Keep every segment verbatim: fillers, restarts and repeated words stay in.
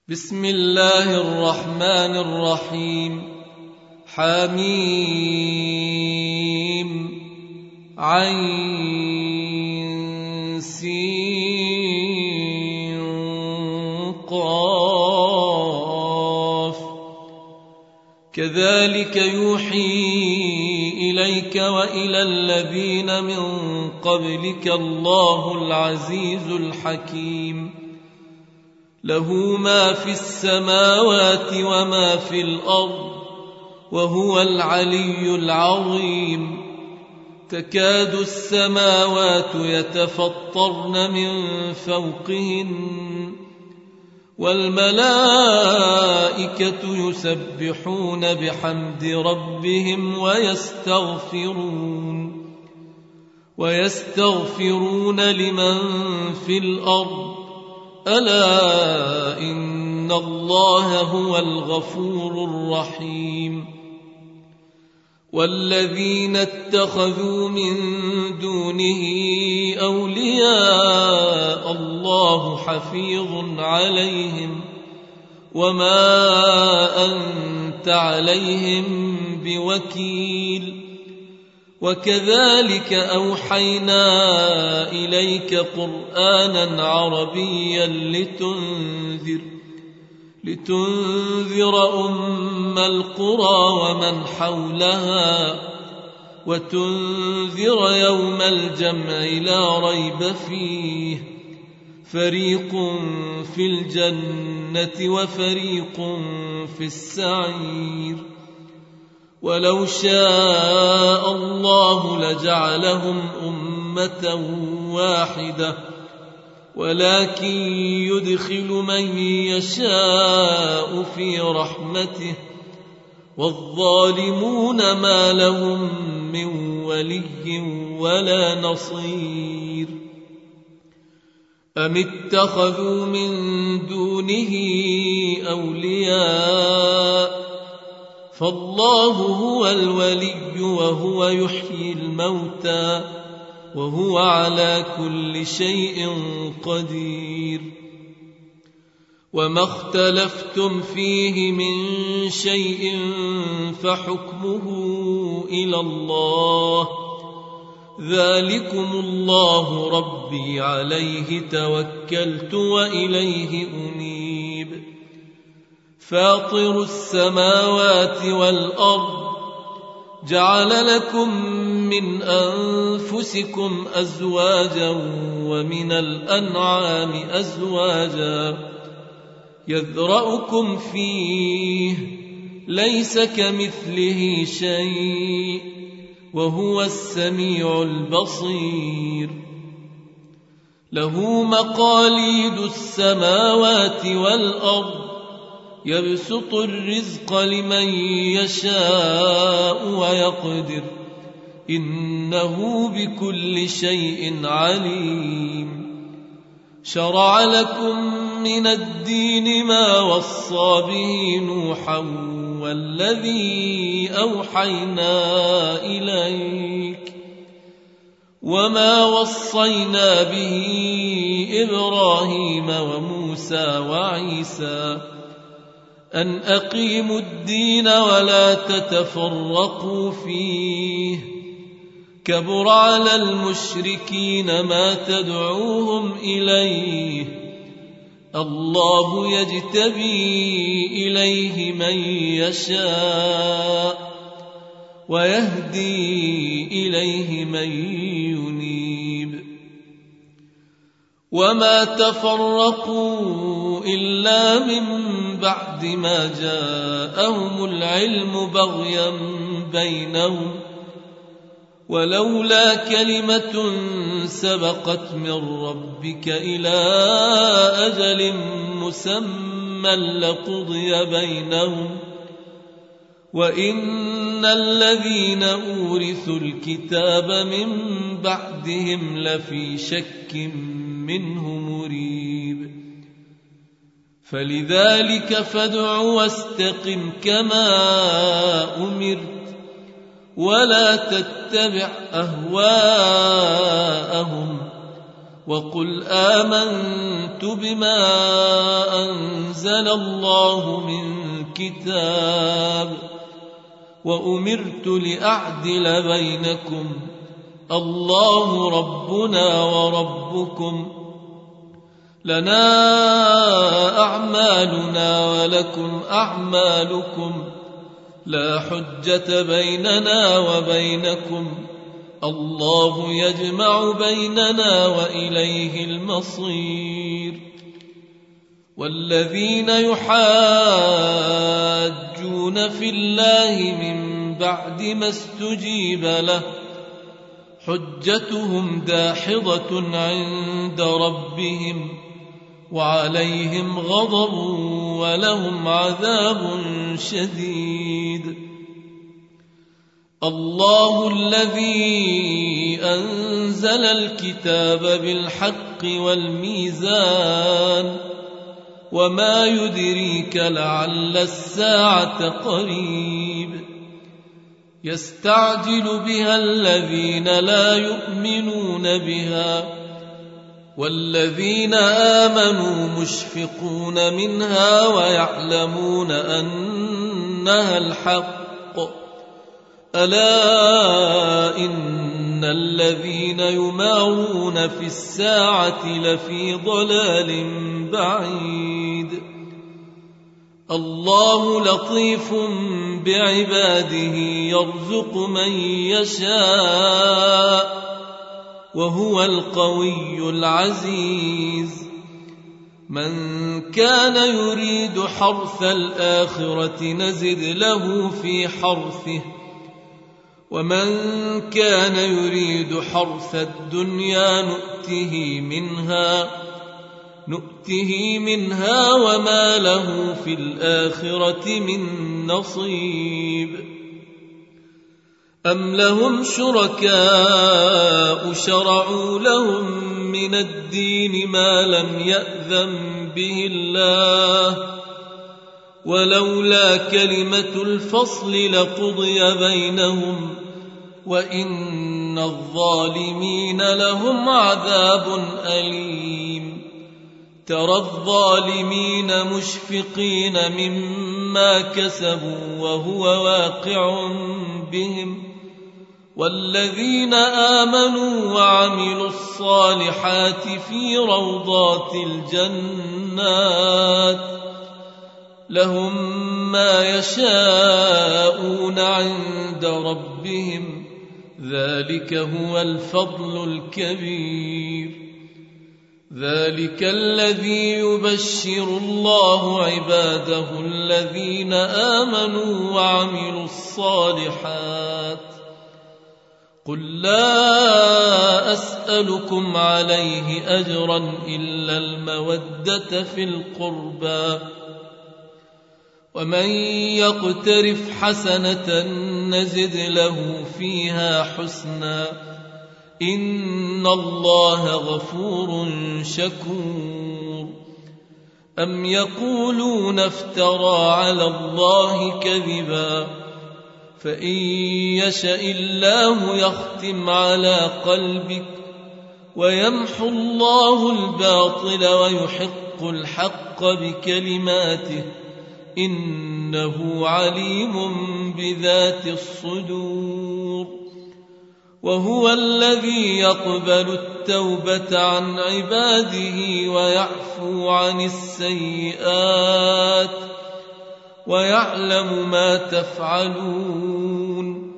بسم الله الرحمن الرحيم. حميم عين سين قاف كذلك يوحي إليك وإلى الذين من قبلك الله العزيز الحكيم. له ما في السماوات وما في الأرض وهو العلي العظيم. تكاد السماوات يتفطرن من فوقهن والملائكة يسبحون بحمد ربهم ويستغفرون ويستغفرون لمن في الأرض ألا إن الله هو الغفور الرحيم. والذين اتخذوا من دونه أولياء الله حفيظ عليهم وما أنت عليهم بوكيل. وكذلك أوحينا إليك قرآنا عربيا لتنذر لتنذر أم القرى ومن حولها وتنذر يوم الجمع لا ريب فيه فريق في الجنة وفريق في السعير. ولو شاء الله لجعلهم أمة واحدة ولكن يدخل من يشاء في رحمته والظالمون ما لهم من ولي ولا نصير. أم اتخذوا من دونه أولياء فالله هو الولي وهو يحيي الموتى وهو على كل شيء قدير. وما اختلفتم فيه من شيء فحكمه إلى الله ذلكم الله ربي عليه توكلت وإليه أنيب. فاطر السماوات والأرض جعل لكم من أنفسكم أزواجا ومن الأنعام أزواجا يذرأكم فيه ليس كمثله شيء وهو السميع البصير. له مقاليد السماوات والأرض يبسط الرزق لمن يشاء ويقدر إنه بكل شيء عليم. شرع لكم من الدين ما وصى به نوحا والذي أوحينا إليك وما وصينا به إبراهيم وموسى وعيسى أن أقيموا الدين ولا تتفرقوا فيه كبر على المشركين ما تدعوهم إليه الله يجتبي إليه من يشاء ويهدي إليه من ينيب. وما تفرقوا إلا من بعد ما جاءهم العلم بغيا بينهم ولولا كلمة سبقت من ربك إلى أجل مسمى لقضي بينهم وإن الذين أورثوا الكتاب من بعدهم لفي شك منه مريب. فلذلك فادع واستقم كما أمرت ولا تتبع أهواءهم وقل آمنت بما أنزل أنزل الله من كتاب وأمرت لأعدل بينكم الله ربنا وربكم لنا أعمالنا ولكم أعمالكم لا حجة بيننا وبينكم الله يجمع بيننا وإليه المصير. والذين يحاجون في الله من بعد ما استجيب له حجتهم داحضة عند ربهم وعليهم غضب ولهم عذاب شديد. الله الذي أنزل الكتاب بالحق والميزان وما يدريك لعل الساعة قريب يستعجل بها الذين لا يؤمنون بها والذين آمنوا مشفقون منها ويعلمون أنها الحق ألا إن الذين يمارون في الساعة لفي ضلال بعيد. الله لطيف بعباده يرزق من يشاء وهو القوي العزيز. من كان يريد حرث الآخرة نزد له في حرثه ومن كان يريد حرث الدنيا نؤته منها نؤته منها وما له في الآخرة من نصيب. أم لهم شركاء شرعوا لهم من الدين ما لم يأذن به الله ولولا كلمة الفصل لقضي بينهم وإن الظالمين لهم عذاب أليم. ترى الظالمين مشفقين مما كسبوا وهو واقع بهم والذين آمنوا وعملوا الصالحات في روضات الجنات لهم ما يشاءون عند ربهم ذلك هو الفضل الكبير. ذلك الذي يبشر الله عباده الذين آمنوا وعملوا الصالحات. قل لا أسألكم عليه أجرا إلا المودة في القربى ومن يقترف حسنة نزد له فيها حسنا إن الله غفور شكور. أم يقولون افترى على الله كذبا فإن يشأ الله يختم على قلبك ويمحو الله الباطل ويحق الحق بكلماته إنه عليم بذات الصدور. وهو الذي يقبل التوبة عن عباده ويعفو عن السيئات ويعلم ما تفعلون.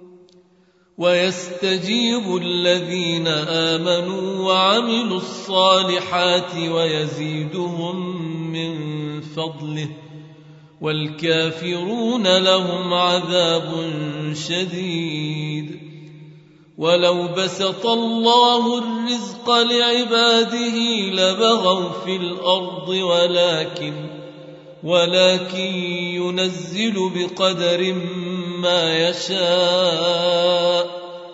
ويستجيب الذين آمنوا وعملوا الصالحات ويزيدهم من فضله والكافرون لهم عذاب شديد. ولو بسط الله الرزق لعباده لبغوا في الأرض ولكن ولكن ينزل بقدر ما يشاء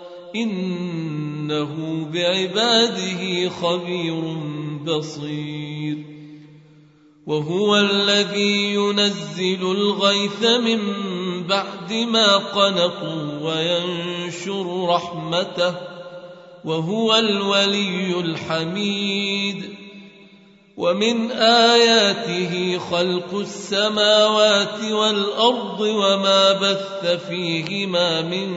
إنه بعباده خبير بصير. وهو الذي ينزل الغيث من بعد ما قنطوا وينشر رحمته وهو الولي الحميد. ومن آياته خلق السماوات والأرض وما بث فيهما من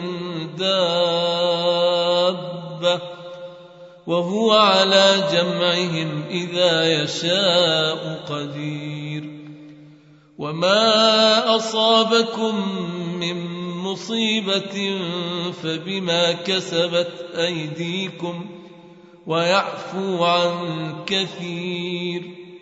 دابة وهو على جمعهم إذا يشاء قدير وما أصابكم من مصيبة فبما كسبت أيديكم ويعفو عن كثير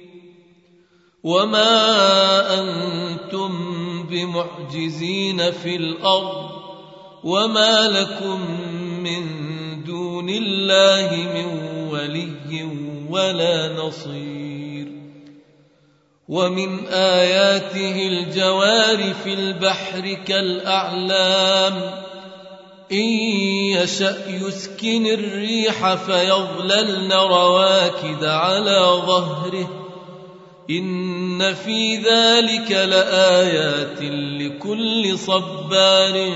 وما أنتم بمعجزين في الأرض وما لكم من دون الله من ولي ولا نصير ومن آياته الجوار في البحر كالأعلام إن يشأ يسكن الريح فيظللن رواكد على ظهره إن في ذلك لآيات لكل صبار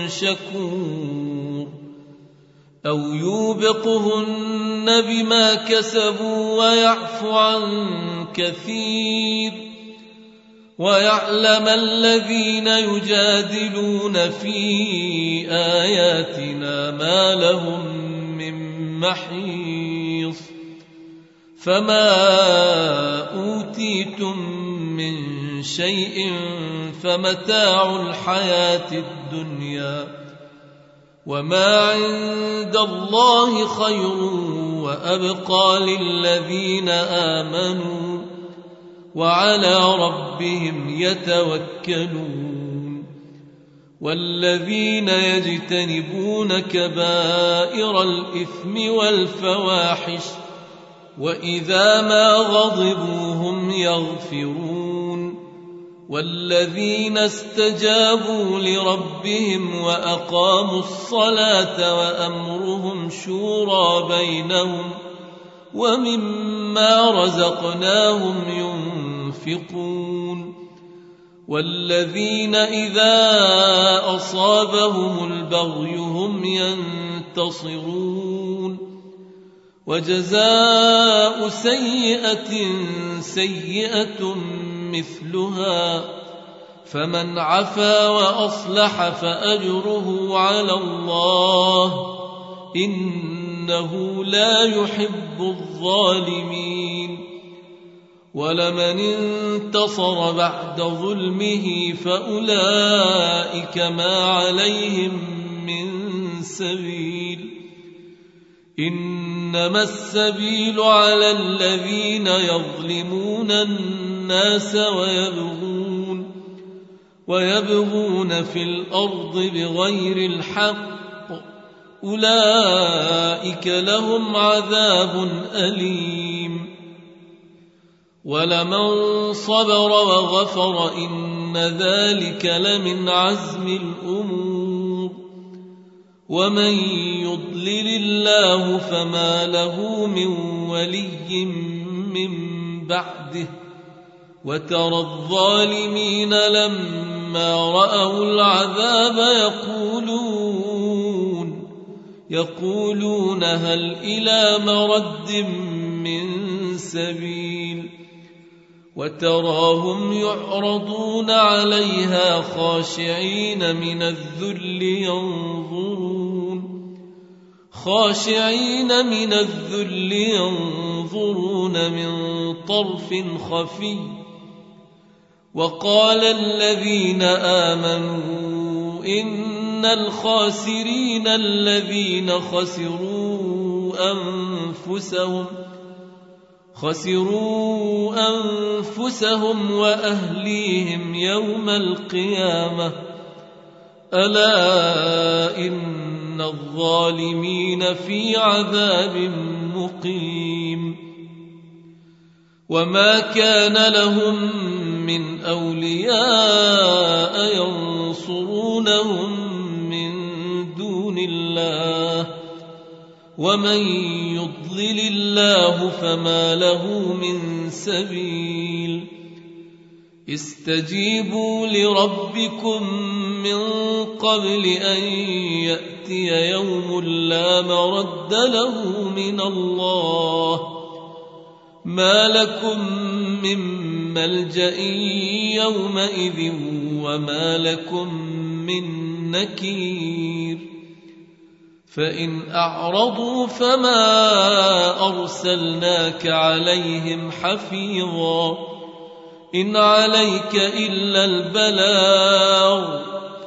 شكور أو يوبقهن بما كسبوا ويعفو عن كثير ويعلم الذين يجادلون في آياتنا ما لهم من محيص فما أوتيتم من شيء فمتاع الحياة الدنيا وما عند الله خير وأبقى للذين آمنوا وعلى ربهم يتوكلون والذين يجتنبون كبائر الإثم والفواحش وإذا ما غضبوا هم يغفرون والذين استجابوا لربهم وأقاموا الصلاة وأمرهم شورى بينهم ومما رزقناهم ينفقون والذين إذا أصابهم البغي هم ينتصرون وجزاء سيئة سيئة مثلها فمن عفا وأصلح فأجره على الله إنه لا يحب الظالمين ولمن انتصر بعد ظلمه فأولئك ما عليهم من سبيل إنما السبيل على الذين يظلمون الناس ويبغون ويبغون في الأرض بغير الحق أولئك لهم عذاب أليم ولمن صبر وغفر إن ذلك لمن عزم الأمور ومن يضلل الله فما له من ولي من بعده وترى الظالمين لما رأوا العذاب يقولون يقولون هل إلى مرد من سبيل وتراهم يعرضون عليها خاشعين من الذل ينظرون خاشعين من الذل ينظرون من طرف خفي وقال الذين آمنوا إن الخاسرين الذين خسروا أنفسهم خسروا أنفسهم وأهليهم يوم القيامة ألا إن الظالمين في عذاب مقيم وما كان لهم من أولياء ينصرونهم من دون الله ومن يضلل الله فما له من سبيل استجيبوا لربكم من قبل أن يأتي يوم لا مرد له من الله ما لكم من ملجأ يومئذ وما لكم من نكير فإن أعرضوا فما أرسلناك عليهم حفيظا إن عليك إلا البلاغ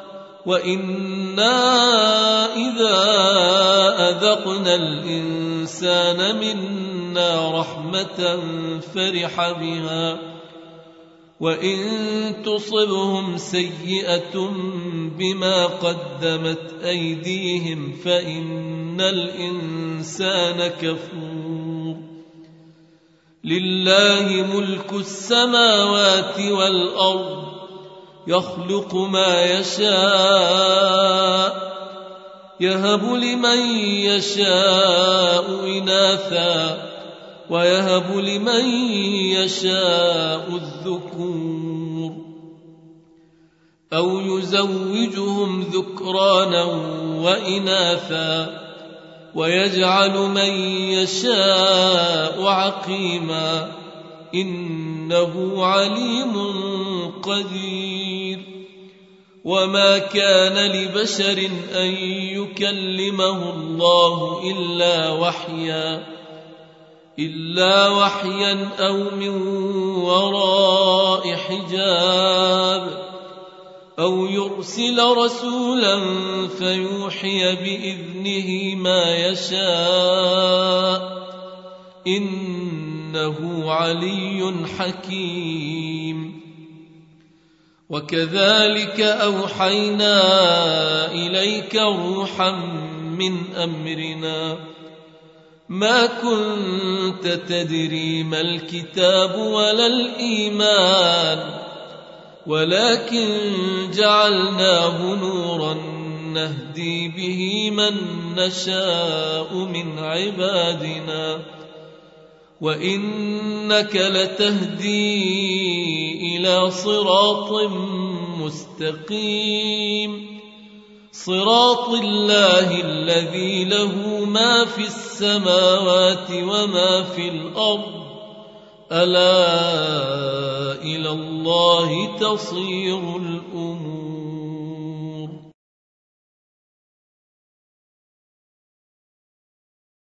وإنا إذا أذقنا الإنسان منا رحمة فرح بها وإن تصبهم سيئة بما قدمت أيديهم فإن الإنسان كفور لله ملك السماوات والأرض يخلق ما يشاء يهب لمن يشاء إناثا ويهب لمن يشاء الذكور أو يزوجهم ذكرانا وإناثا ويجعل من يشاء عقيما إنه عليم قدير وما كان لبشر أن يكلمه الله إلا وحيا إلا وحيا أو من وراء حجاب أو يرسل رسولا فيوحي بإذنه ما يشاء إنه علي حكيم وكذلك أوحينا إليك روحا من أمرنا ما كنت تدري ما الكتاب ولا الإيمان ولكن جعلناه نورا نهدي به من نشاء من عبادنا وإنك لتهدي إلى صراط مستقيم صراط الله الذي له ما في السماوات وما في الأرض ألا إلى الله تصير الأمور